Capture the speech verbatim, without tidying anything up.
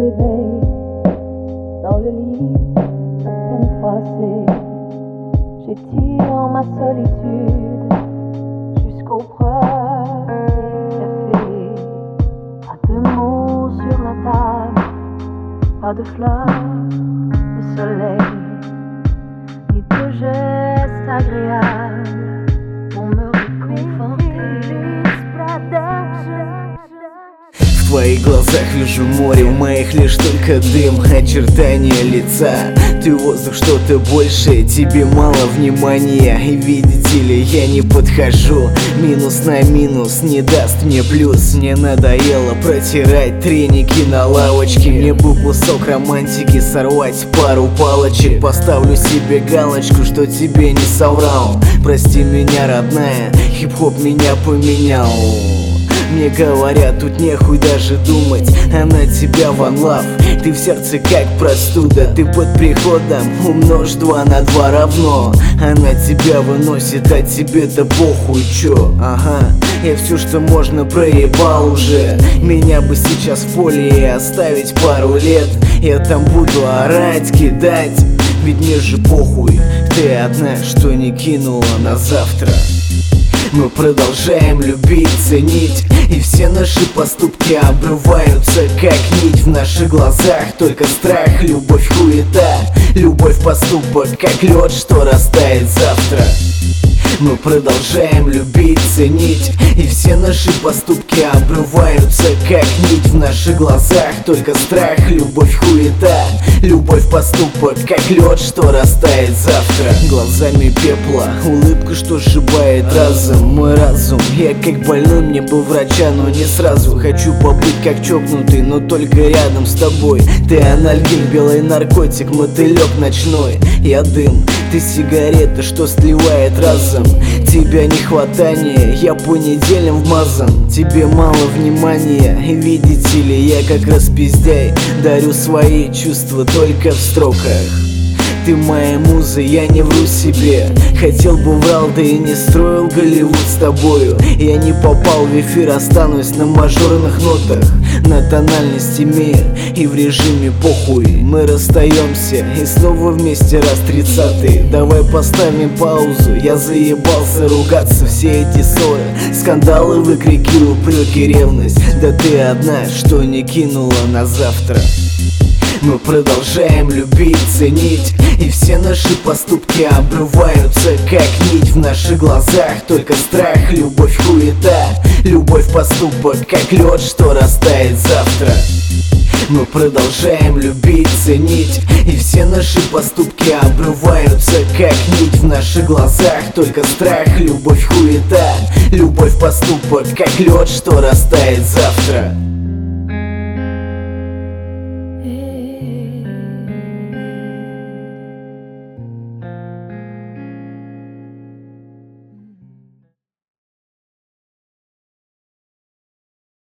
réveille dans le lit, à peine froissé. J'étire ma solitude jusqu'au premier café. Pas de mots sur la table, pas de fleurs de soleil, ni de gestes agréables pour me réconforter. В твоих глазах вижу море, в моих лишь только дым, очертания лица. Ты воздух, что-то большее, тебе мало внимания. И видите ли, я не подхожу, минус на минус не даст мне плюс. Мне надоело протирать треники на лавочке. Мне бы кусок романтики сорвать, пару палочек. Поставлю себе галочку, что тебе не соврал. Прости меня, родная, хип-хоп меня поменял. Мне говорят, тут нехуй даже думать, а на тебя one love. Ты в сердце как простуда, ты под приходом, умножь два на два равно. Она тебя выносит, а тебе-то похуй, чё? Ага, я все, что можно, проебал уже. Меня бы сейчас в поле и оставить пару лет. Я там буду орать, кидать, ведь мне же похуй. Ты одна, что не кинула на завтра. Мы продолжаем любить, ценить, и все наши поступки обрываются как нить. В наших глазах только страх, любовь хуета. Любовь поступок, как лед, что растает завтра. Мы продолжаем любить, ценить, и все наши поступки обрываются как нить. В наших глазах только страх, любовь хуета. Любовь поступок, как лед, что растает завтра. Глазами пепла, улыбка, что сшибает разум. Мой разум, я как больной, мне бы врача, но не сразу. Хочу побыть как чокнутый, но только рядом с тобой. Ты анальгин, белый наркотик, мотылек ночной. Я дым, ты сигарета, что сливает разум. Тебя не хватание, я понедельным вмазан. Тебе мало внимания, и видите ли, я как распиздяй. Дарю свои чувства только в строках. Ты моя муза, я не вру себе. Хотел бы врал, да и не строил Голливуд с тобою. Я не попал в эфир, останусь на мажорных нотах, на тональности мир и в режиме похуй. Мы расстаемся и снова вместе раз тридцатый. Давай поставим паузу, я заебался ругаться. Все эти ссоры, скандалы, выкрики, упреки, ревность. Да ты одна, что не кинула на завтра. Мы продолжаем любить, ценить, и все наши поступки обрываются как нить. В наших глазах только страх, любовь хуета. Любовь поступок, как лед, что растает завтра. Мы продолжаем любить, ценить, и все наши поступки обрываются как нить. В наших глазах только страх, любовь хуета. Любовь поступок, как лед, что растает завтра.